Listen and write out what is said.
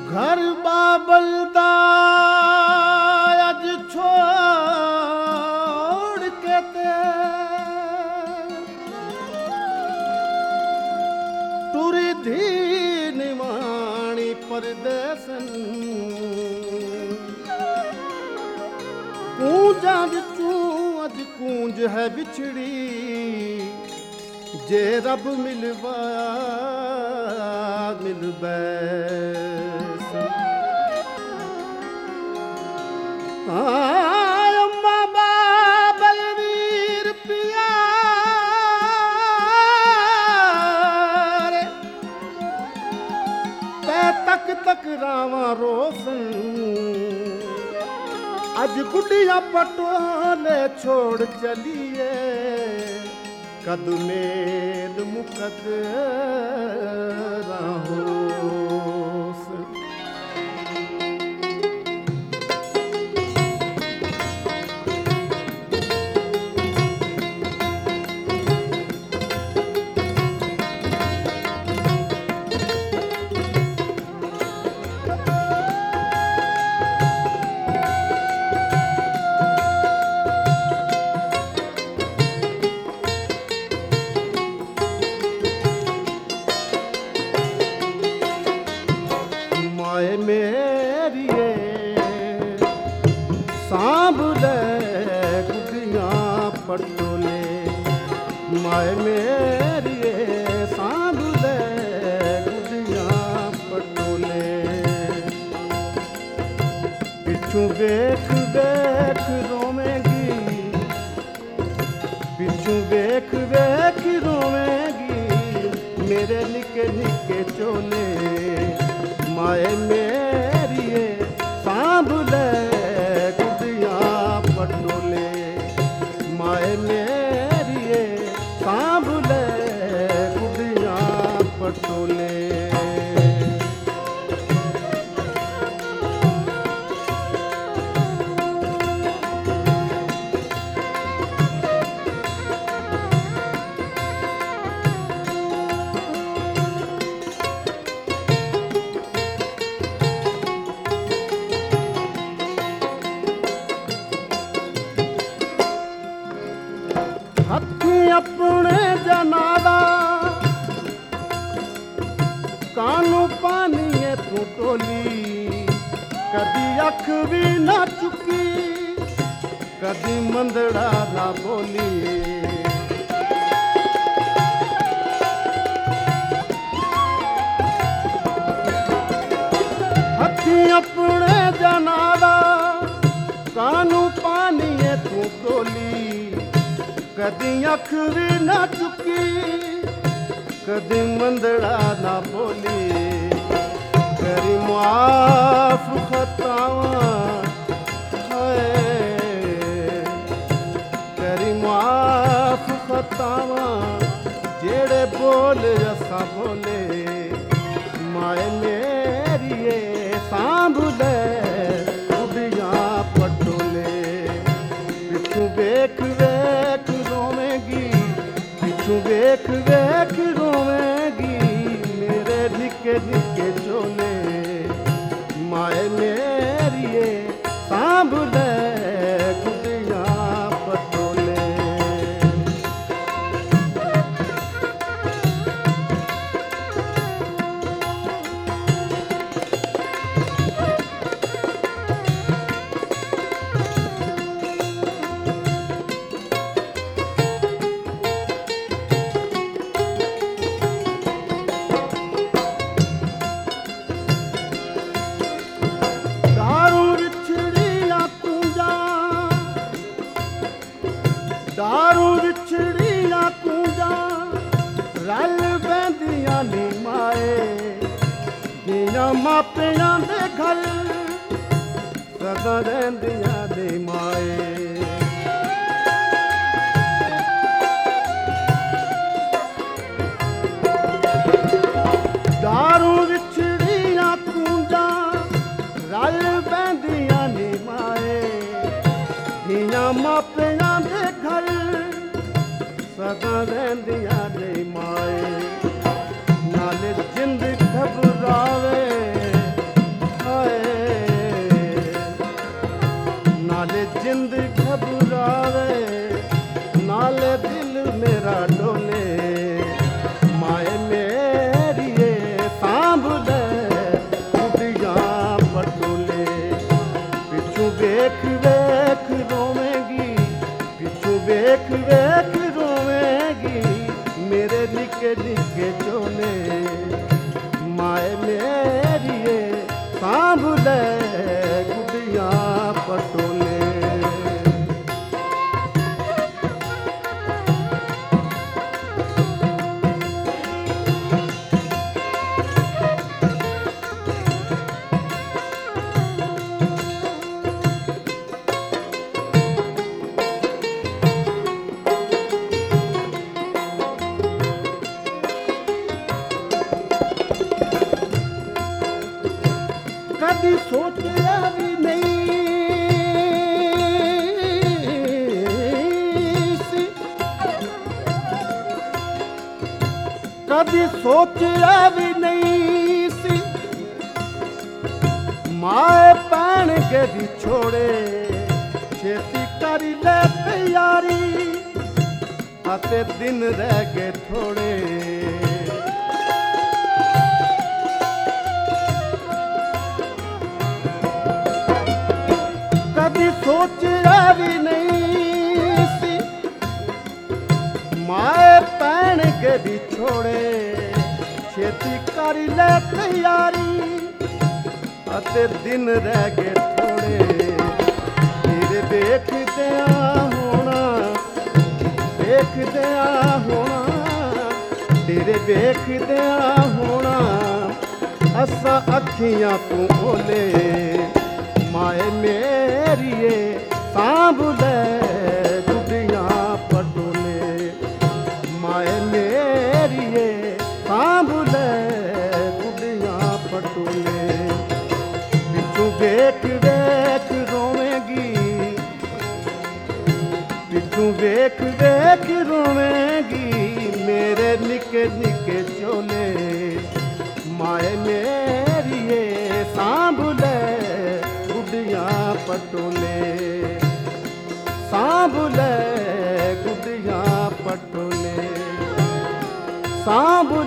घर बाबल दा अज छोड़ के ते टुरी धी निवाणी परदेसन कूंजा विचूं अज कूंज है बिछड़ी जे रब मिलवा मिल बैस अम्मा बलवीर पिया पै तक तक रावा रोसन अज गुडिया पटोले छोड़ चलिए कद मेल मुकद राहोस मेरिए सांभले गुडियां पटोले माए मेरिए सांभले गुडियां पटोले पिछू वेख वेख रोवेगी पिछू वेख वेख रोवेगी मेरे निके निके चोले माए मेरिए सांभले गुडियां पटोले माए मेरिए सांभले गुडियां पटोले हथी अपने जनादा कानू पानी तू टोली कदी अख भी ना चुकी कदी मंदड़ा ना बोली हथी अपने जनादा कानू पानी तू टोली कदी अख भी ना चुकी कदी मंदड़ा ना बोली करी माफ खतावा करी माफ खतावा जेड़े बोल असा बोले माए मेरिए सांभले गुडियां पटोले पिछू वेख वेख रोवेगी पिछू वेख वेख रोवेगी मेरे निके निके चोले माए मेरिए सांभले गुडियां पटोले दारू विछड़िया कूंजा रल बंदियां नी माए जियां मापियां दे घर सदा रहिंदियां नी माए दारू विछड़िया कूंजा रल बंदियां नी माए जियां मापियां दे घर सदा रहिंदियां नी माए नाले जिंद घबरावे चांद घबरावे नाले दिल मेरा डोले माए मेरिए सांभ ले गुडियां पटोले पिछू वेख वेख रोवेगी पिछू वेख वेख रोवेगी मेरे निके निके चोले माए मेरिए सांभ ले गुडियां पटोले कभी सोचा भी नहीं सी कभी सोचा भी नहीं सी माए पैण के भी छोड़े छेती कर ले तैयारी आते दिन रह गए थोड़े सोचा भी नहीं सी माए पैण के भी छोड़े छेती कर ले तैयारी अते दिन रह गए थोड़े तेरे देखदया होना तेरे देखदया होना असा अखियां तू खोले माए मेरिए सांभ ले गुडियां पटोले माए मेरिए सांभ ले गुडियां पटोले पिछू वेख वेख रोवेगी पिछू वेख वेख रोवेगी मेरे निके निके चोले माए मेरिए सांभ ले पटोले सांभ ले गुडियां पटोले सांभ